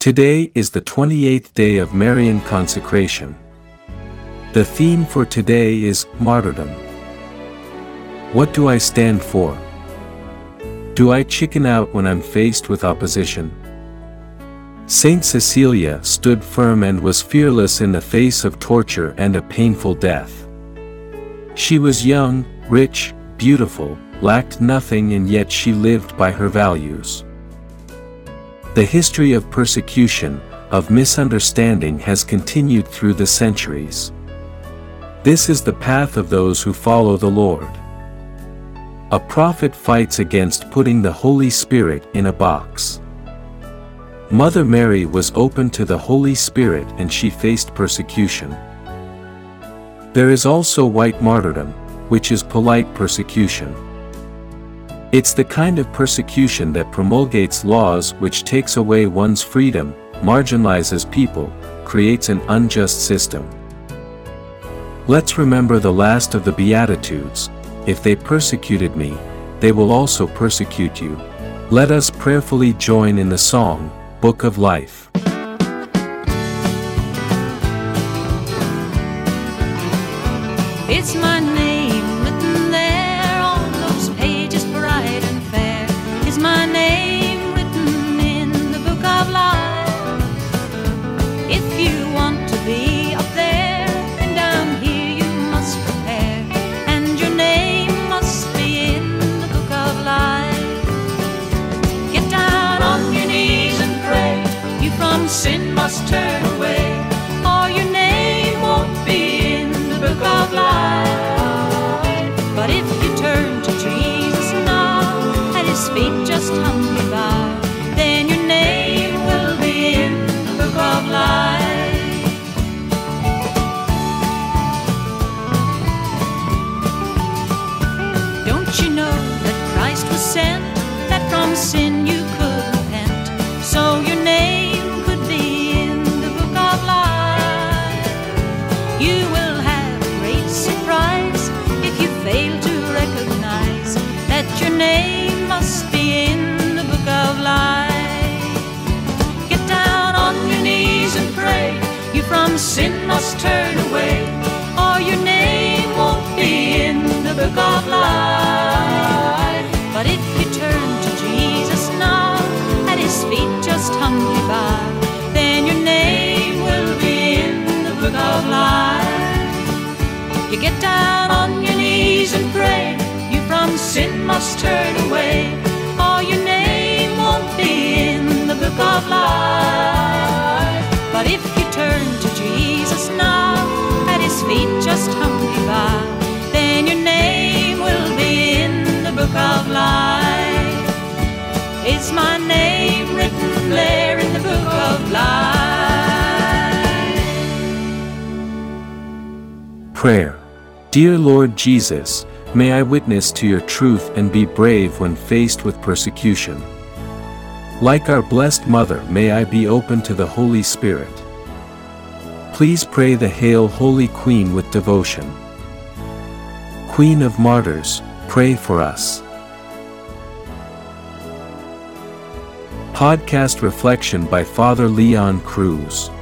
Today is the 28th day of Marian consecration. The theme for today is martyrdom. What do I stand for? Do I chicken out when I'm faced with opposition? Saint Cecilia stood firm and was fearless in the face of torture and a painful death. She was young, rich, beautiful, lacked nothing, and yet she lived by her values. The history of persecution, of misunderstanding has continued through the centuries. This is the path of those who follow the Lord. A prophet fights against putting the Holy Spirit in a box. Mother Mary was open to the Holy Spirit and she faced persecution. There is also white martyrdom, which is polite persecution. It's the kind of persecution that promulgates laws which takes away one's freedom, marginalizes people, creates an unjust system. Let's remember the last of the Beatitudes: if they persecuted me, they will also persecute you. Let us prayerfully join in the song, Book of Life. It's my name written there on those pages bright and fair. It's my name written in the book of life. If you want to be up there, then down here you must prepare, and your name must be in the book of life. Get down on your knees and pray, you from sin must turn away, or your name won't be in the book of life. But if you turn to Jesus now, at his feet just humbly bow, then your name will be in the book of life. Don't you know that Christ was sent, that from sin you could repent, so your name could be in the book of life? You will have a great surprise if you fail to recognize that your name must be in the book of life. Get down on your knees and pray, you from sin must turn away, or your name won't be in the book of life. But if you turn to Jesus now, at his feet just humbly bow, then your name will be in the book of life. You get down on your knees and pray, you from sin must turn away, or your name won't be in the book of life. But if you turn to Jesus now, at his feet just humbly bow, then your name will be in the book of life. It's my name written there in the book of life. Prayer. Dear Lord Jesus, may I witness to your truth and be brave when faced with persecution. Like our blessed Mother, may I be open to the Holy Spirit. Please pray the Hail Holy Queen with devotion. Queen of Martyrs, pray for us. Podcast reflection by Father Leon Cruz.